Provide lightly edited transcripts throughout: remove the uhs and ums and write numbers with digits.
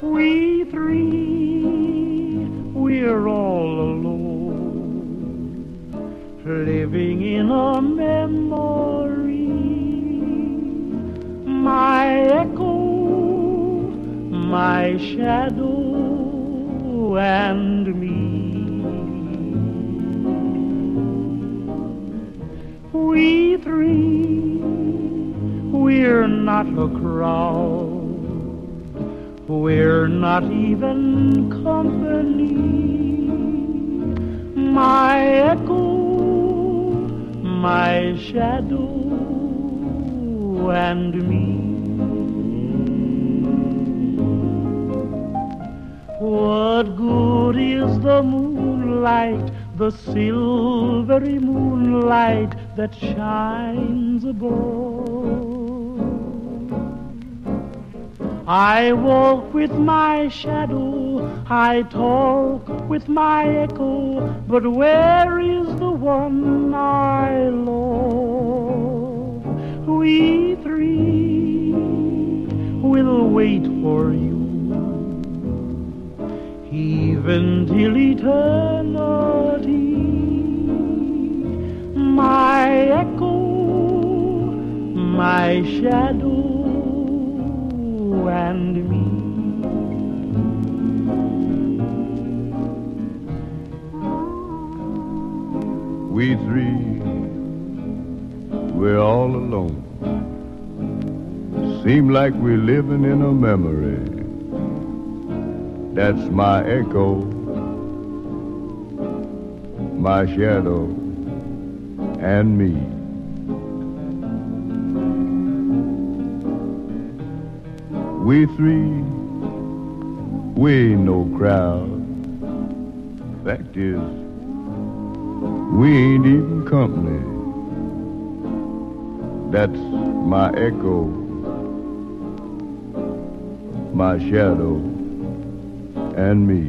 We three, we're all alone, living in a memory. My echo, my shadow, and me. We three, we're not a crowd. We're not even company. My echo, my shadow, and me. What good is the moonlight, the silvery moonlight that shines above? I walk with my shadow, I talk with my echo, but where is the one I love? We three will wait for you, even till eternity. My echo, my shadow, and me. We three, we're all alone. Seem like we're living in a memory. That's my echo, my shadow, and me. We three, we ain't no crowd. Fact is, we ain't even company. That's my echo, my shadow, and me.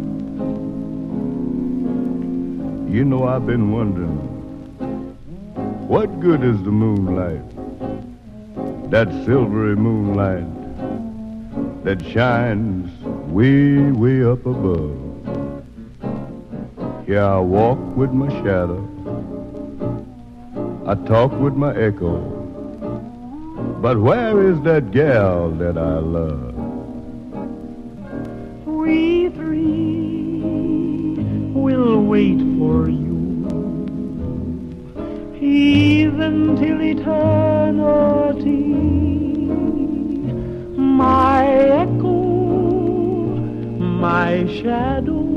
You know, I've been wondering, what good is the moonlight? That silvery moonlight that shines way, way up above. Here I walk with my shadow, I talk with my echo, but where is that gal that I love? We three will wait for you, even till eternity. My echo, my shadow,